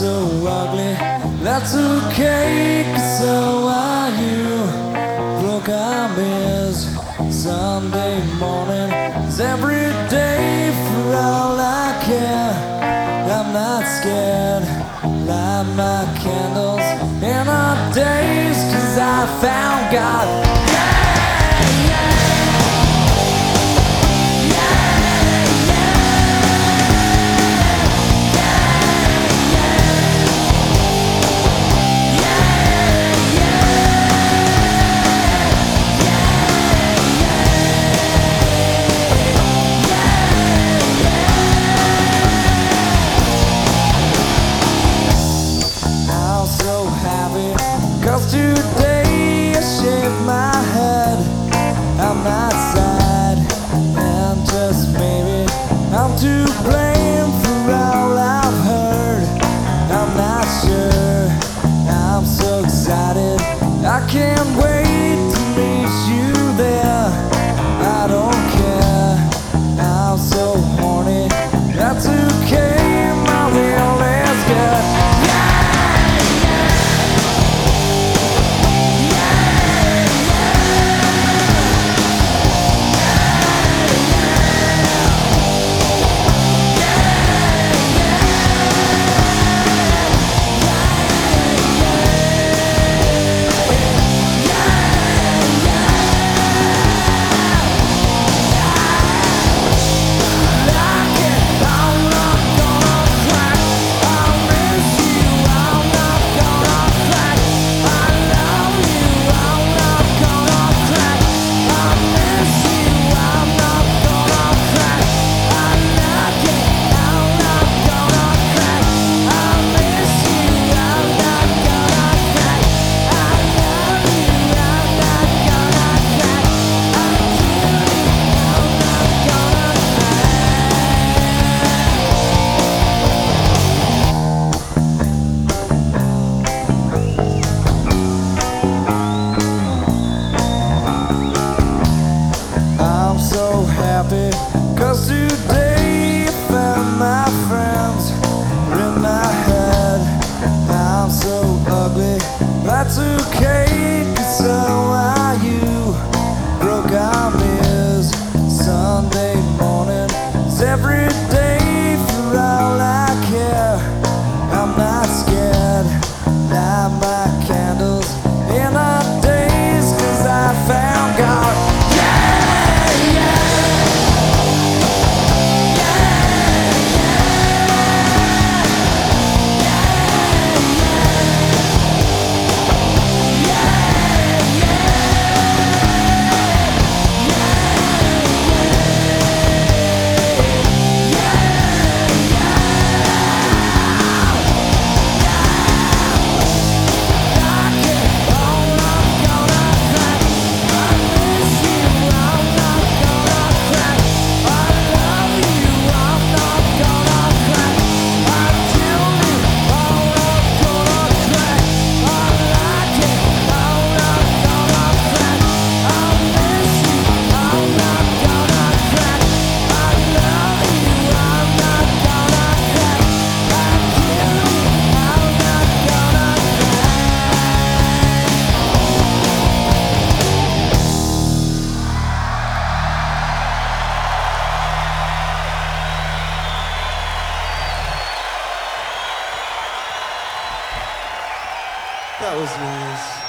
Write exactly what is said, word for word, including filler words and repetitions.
so ugly, that's okay, 'cause so are you. Broke arm is Sunday morning, is every day for all I care. I'm not scared, light my candles in our days, 'cause I found God. Cause today I shave my head, I'm not sad, and just maybe I'm to blame for all I've heard. I'm not sure, I'm so excited, I can't wait to meet you there. I don't care, I'm so horny, that's okay, my real is good. Cause today I found my friends are in my head. I'm so ugly, that's okay, 'cause so are you. Broke arm is Sunday morning, it's every day for all I care. I'm not scared, light my candles in our days, 'cause I found God. That was nice.